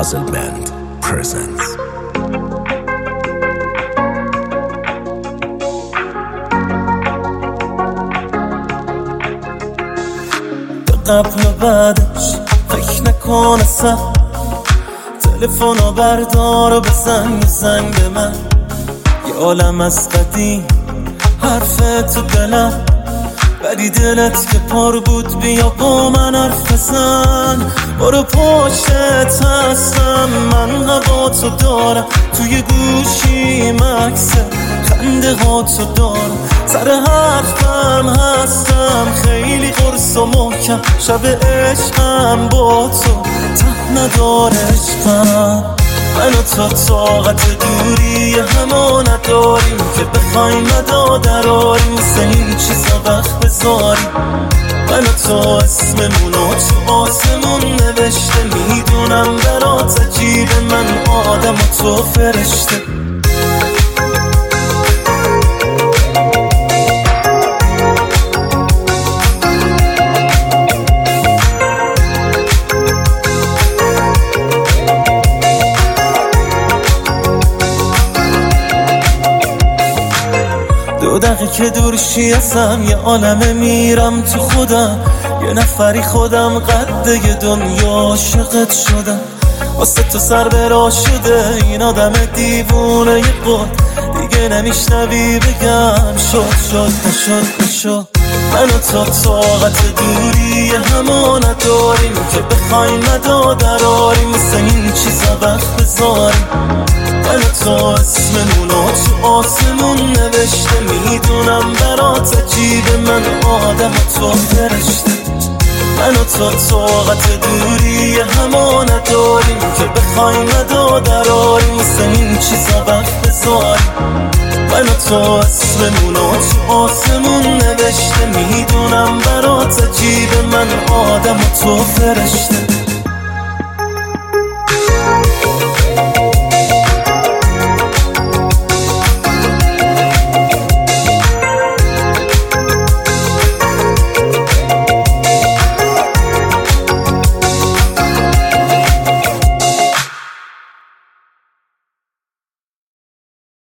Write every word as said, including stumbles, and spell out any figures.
Puzzle Band presents. قبل و بعدش فکر نکن اصلا، تلفنو بردار و بزن یه زنگ به من. یه عالم از قدیم حرف تو دلم، ولی دلت که پر بود بیا با من حرف بزن. برو پشتت هستم، من هوا تو دارم، توی گوشی مکسه خنده ها تو دارم، سر حرفم هستم خیلی قرص و محکم. شب عشقم با تو ته نداره عشقم. من و تو طاقت دوری همه نداریم که بخوایم مدادراریم، مثل این چیزا وقت بذاریم. من و تو اسممونو تو آسمون نوشته، میدونم برات عجیبه، من آدم و تو فرشته. دو دقیقه که دورشی ازم یه عالمه میرم تو خودم، یه نفری خودم قده یه دنیا عاشقت شدم. واسه تو سر برا شده این آدم دیوونه یه قول، دیگه نمیشنوی بگم شد شد نشد نشد. من و تو طاقت دوری همه نداریم که بخوایم مدادراریم، مثل این چیزا وقت بذاریم. من و تو اسممونو تو آسمون نوشته، میدونم برات عجیبه، من آدم و تو فرشته. من و تو طاقت دوری همه نداریم که بخوایم مدادراریم، مثل این چیزا وقت بذاریم. من و تو اسممونو تو آسمون نوشته، میدونم برات عجیبه، من آدم و تو فرشته.